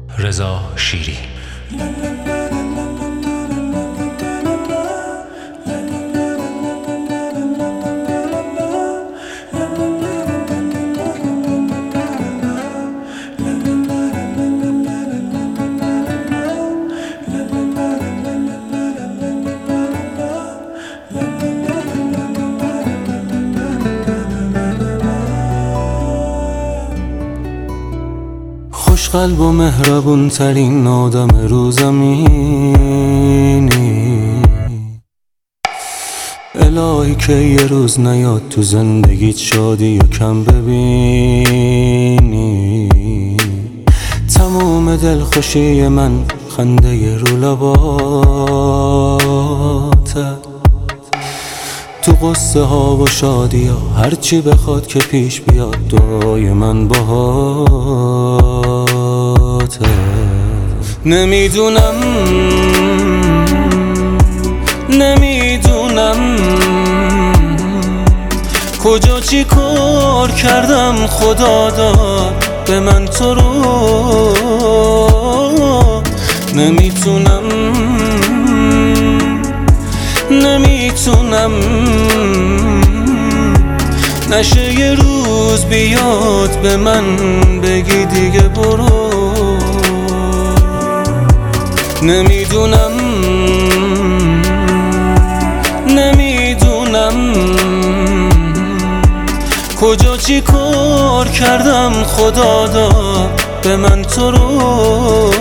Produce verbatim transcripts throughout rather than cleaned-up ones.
رضا شیری. خوشقلب و مهربون ترین آدم رو زمینی، الهی که یه روز نیاد تو زندگیت شادی و کم ببینی. تموم دلخوشی من خنده رو لباته، تو قصه ها و شادی ها هرچی بخواد که پیش بیاد دعای من باهاته. نمیدونم نمیدونم کجا چی کار کردم خدا داد به من تو رو. نمیتونم نمیتونم نشه یه روز بیاد به من بگی دیگه برو. نمیدونم نمیدونم کجا چی کار کردم خدا داد به من تو رو.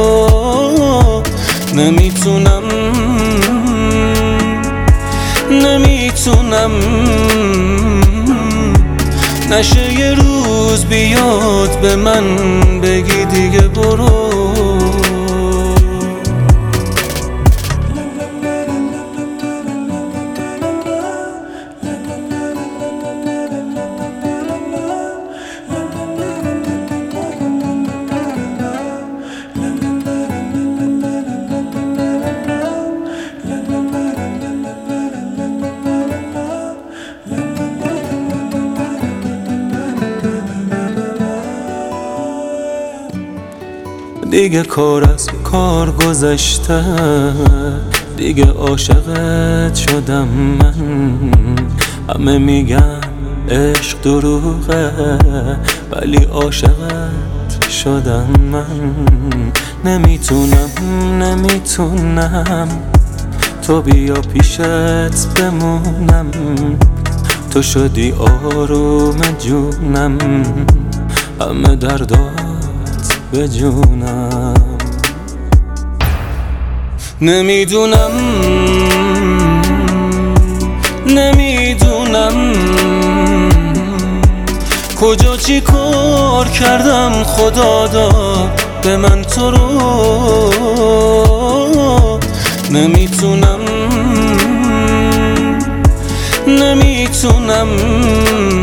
نمیتونم نمیتونم نشه یه روز بیاد به من بگی دیگه برو. دیگه کار از کار گذشته، دیگه عاشقت شدم من. همه میگن عشق دروغه ولی عاشقت شدم من. نمیتونم نمیتونم تو بیا پیشت بمونم، تو شدی آروم جونم، همه دردات به جونم. نمیدونم نمیدونم کجا چی کار کردم خدا داد به من تو رو. نمیتونم نمیتونم